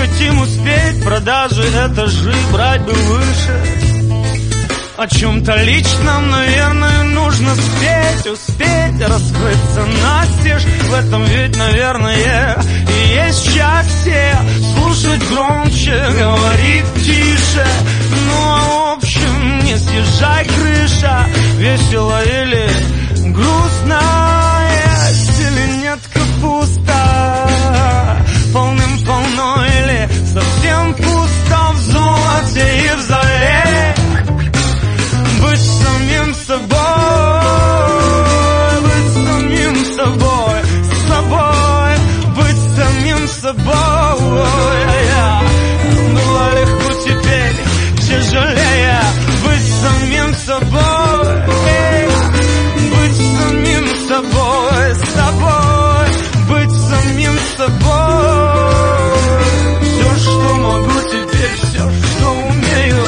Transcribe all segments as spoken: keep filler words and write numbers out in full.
хотим успеть, продажи этажи брать бы выше. О чем-то личном, наверное, нужно спеть, успеть раскрыться настежь. В этом ведь, наверное, и есть счастье. Слушать громче, говорить тише. Ну а в общем, не съезжай крыша. Весело или грустно, есть или нет капуста. Полным-полно или совсем пусто. В золоте и в зале быть самим собой, быть самим собой, с собой, быть самим собой. Было легко теперь, тяжелее быть самим собой, быть самим собой, с собой, быть самим собой. Все, что могу теперь, все, что умею.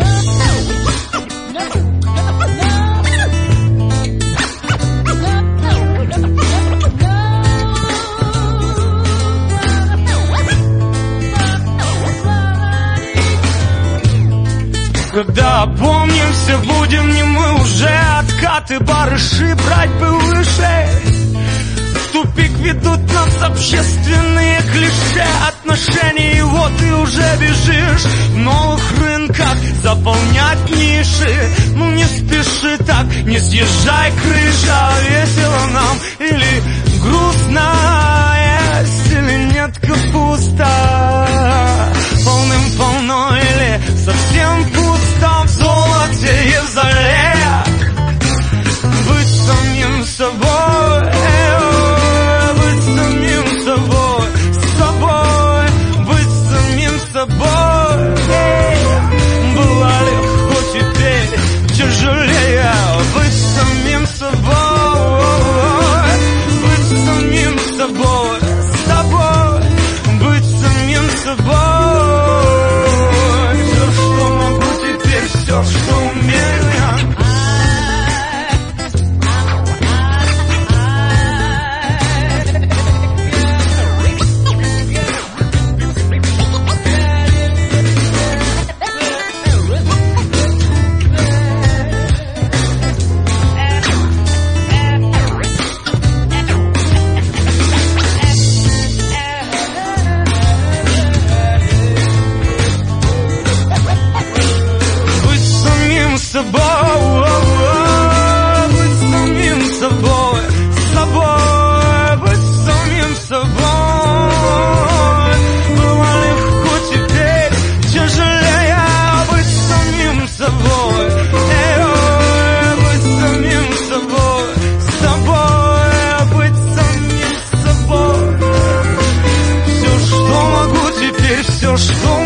Когда опомнимся, будем не мы уже. Откаты, барыши брать бы выше. В тупик ведут нас общественные клише отношений. И вот ты уже бежишь в новых рынках заполнять ниши. Ну не спеши так, не съезжай крыша. Весело нам или грустно, есть или нет капуста. Полным-полно или совсем пусто. В золоте и в зале быть самим собой, быть самим собой, с собой, быть самим собой. Было легко, теперь тяжелее быть самим собой, быть самим собой, с тобой, быть самим собой. Все, что умею я. Собой, быть самим собой, с собой, быть самим собой. Было легко, теперь тяжелее быть самим собой, быть самим собой, с тобой, быть самим собой. Все, что могу теперь, все, что